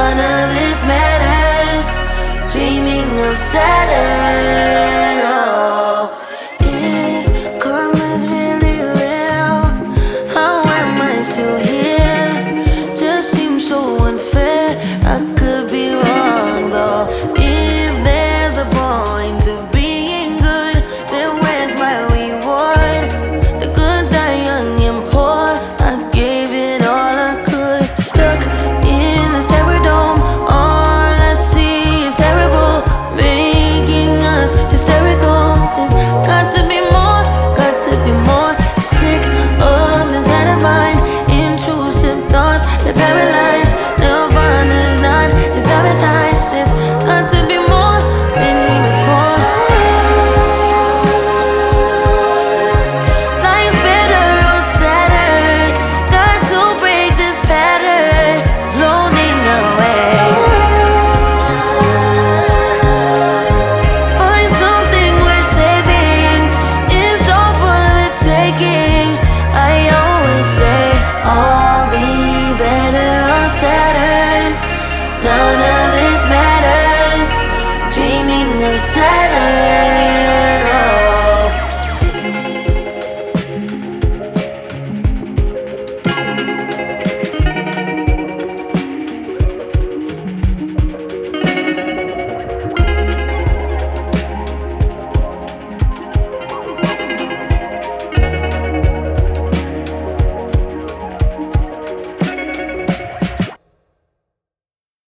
none of this matters. Dreaming of Saturn. Oh, if karma's really real, how am I still here? Just seems so unfair. I could be wrong though. If there's a point to being good, then where's my reward? The good die young and poor. I gave it all I could. Stuck in this terror dome. All I see is terrible, making us hysterical. It's got to be more, got to be more. Sick of this head of mine. Intrusive thoughts that paralyze. Nirvana's not, it's advertised. It's got to be more, been here before. Life's better on Saturn. Got to break this pattern, floating away. Find something worth saving. It's all for the taking. I always say, I'll be better on Saturn. None of